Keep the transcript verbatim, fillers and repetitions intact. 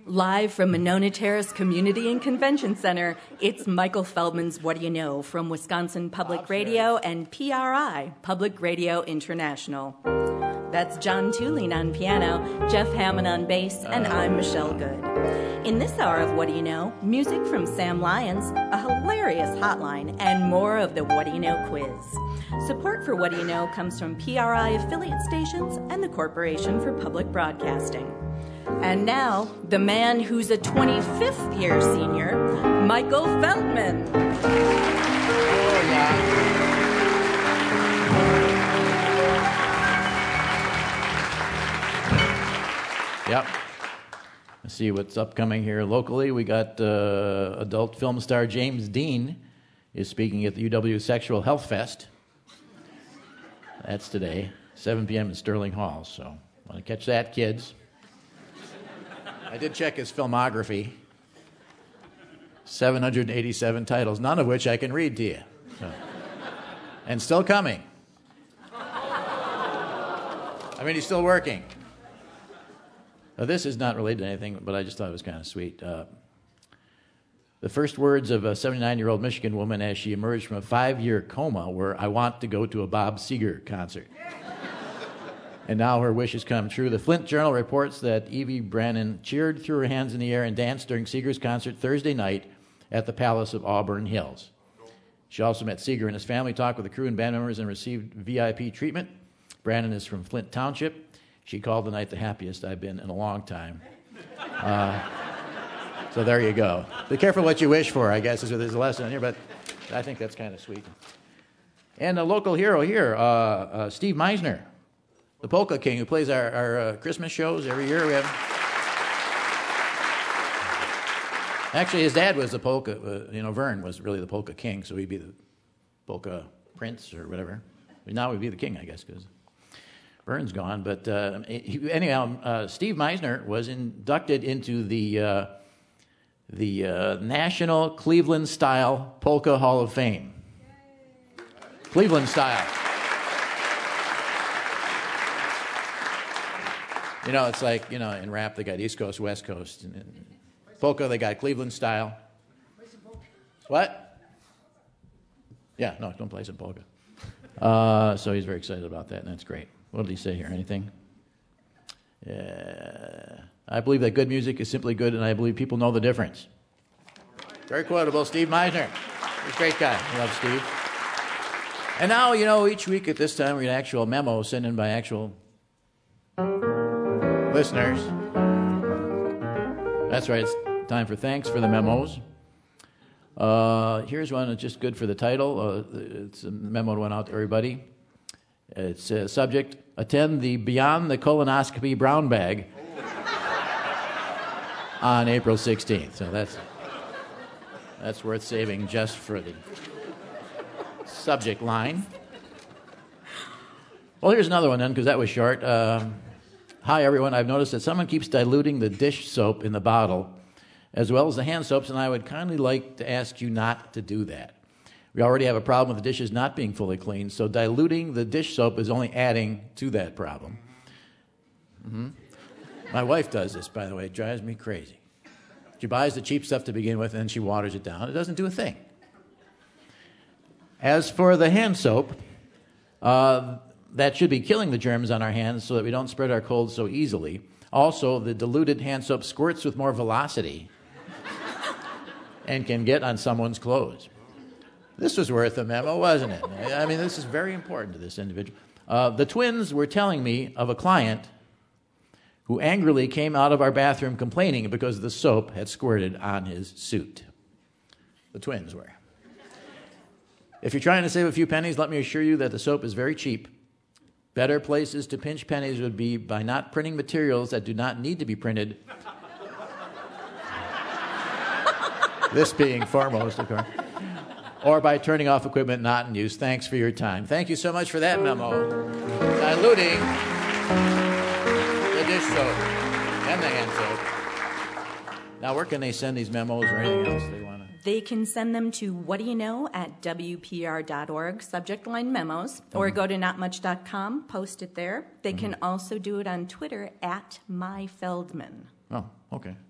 Live from Monona Terrace Community and Convention Center, it's Michael Feldman's What Do You Know from Wisconsin Public Radio and P R I, Public Radio International. That's John Tulane on piano, Jeff Hammond on bass, and I'm Michelle Good. In this hour of What Do You Know, music from Sam Lyons, a hilarious hotline, and more of the What Do You Know quiz. Support for What Do You Know comes from P R I affiliate stations and the Corporation for Public Broadcasting. And now, the man who's a twenty-fifth year senior, Michael Feldman. Oh, yeah. Yep. Let's see what's upcoming here locally. We got uh, adult film star James Dean is speaking at the U W Sexual Health Fest. That's today, seven p.m. in Sterling Hall. So, want to catch that, kids? I did check his filmography. seven hundred eighty-seven titles, none of which I can read to you. So. And still coming. I mean, he's still working. Now, this is not related to anything, but I just thought it was kind of sweet. Uh, the first words of a seventy-nine-year-old Michigan woman as she emerged from a five-year coma were, "I want to go to a Bob Seger concert." And now her wish has come true. The Flint Journal reports that Evie Brannon cheered, threw her hands in the air, and danced during Seger's concert Thursday night at the Palace of Auburn Hills. She also met Seger and his family, talked with the crew and band members, and received V I P treatment. Brannon is from Flint Township. She called the night the happiest I've been in a long time. Uh, so there you go. Be careful what you wish for, I guess, is there's a lesson in here, but I think that's kind of sweet. And a local hero here, uh, uh, Steve Meisner, the Polka King, who plays our, our uh, Christmas shows every year. We have. Actually, his dad was the polka, uh, you know, Vern was really the Polka King, so he'd be the Polka Prince or whatever. Now he'd be the king, I guess, because Vern's gone. But uh, he, anyhow, uh, Steve Meisner was inducted into the uh, the uh, National Cleveland Style Polka Hall of Fame. Yay. Cleveland Style. You know, it's like, you know, in rap they got East Coast, West Coast. And in polka they got Cleveland Style. What? Yeah, no, don't play some polka. Uh, so he's very excited about that, and that's great. What did he say here? Anything? Yeah. I believe that good music is simply good, and I believe people know the difference. Very quotable, Steve Meisner. He's a great guy. I love Steve. And now, you know, each week at this time we get actual memos sent in by actual listeners. That's right. It's time for thanks for the memos. Uh, here's one that's just good for the title. Uh, it's a memo that went out to everybody. It's a subject, attend the Beyond the Colonoscopy Brown Bag on April sixteenth. So that's that's worth saving just for the subject line. Well, here's another one then, because that was short. Um, Hi, everyone. I've noticed that someone keeps diluting the dish soap in the bottle, as well as the hand soaps, and I would kindly like to ask you not to do that. We already have a problem with the dishes not being fully cleaned, so diluting the dish soap is only adding to that problem. Mm-hmm. My wife does this, by the way. It drives me crazy. She buys the cheap stuff to begin with, and then she waters it down. It doesn't do a thing. As for the hand soap, uh, that should be killing the germs on our hands so that we don't spread our colds so easily. Also, the diluted hand soap squirts with more velocity and can get on someone's clothes. This was worth a memo, wasn't it? I mean, this is very important to this individual. Uh, the twins were telling me of a client who angrily came out of our bathroom complaining because the soap had squirted on his suit. The twins were. If you're trying to save a few pennies, let me assure you that the soap is very cheap. Better places to pinch pennies would be by not printing materials that do not need to be printed. This being foremost, of course. Or by turning off equipment not in use. Thanks for your time. Thank you so much for that memo. Diluting the dish soap and the hand soap. Now, where can they send these memos or anything else they want to? They can send them to what do you know at W P R dot org, subject line memos, or mm-hmm. go to not much dot com, post it there. They mm-hmm. can also do it on Twitter at myfeldman. Oh, okay.